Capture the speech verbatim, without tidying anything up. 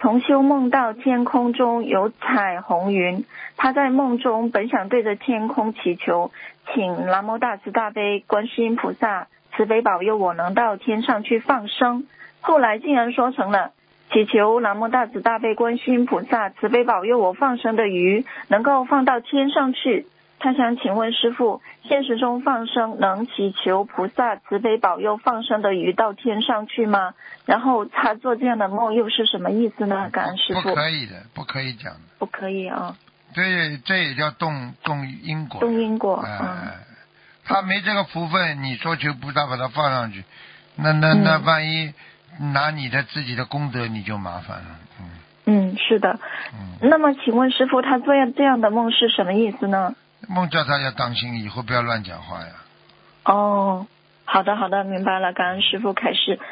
同修梦到天空中有彩虹云，他在梦中本想对着天空祈求，请南无大慈大悲观世音菩萨慈悲保佑我能到天上去放生，后来竟然说成了祈求南无大慈大悲观世音菩萨慈悲保佑我放生的鱼能够放到天上去。他想请问师父，现实中放生能祈求菩萨慈悲保佑放生的鱼到天上去吗？然后他做这样的梦又是什么意思呢？感恩师父。 不可以的，不可以讲的。 不可以啊。 这这也叫动动因果。 动因果。 哎、 嗯、 呃，他没这个福分，你说求菩萨把他放上去，那那那万一拿你的自己的功德，你就麻烦了。嗯。 嗯，是的。嗯。那么，请问师父，他做这样的梦是什么意思呢？ 梦叫他要当心，以后不要乱讲话呀。 哦，好的好的，明白了，感恩师父开示。